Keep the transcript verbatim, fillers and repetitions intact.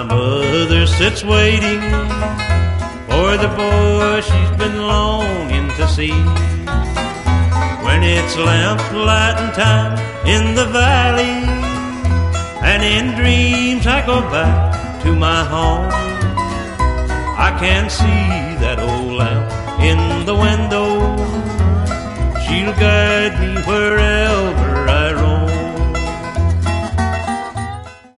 mother sits waiting for the boy she's been longing to see. When it's lamplighting time in the valley, and in dreams I go back to my home, I can see that old lamp in the window. She'll guide me wherever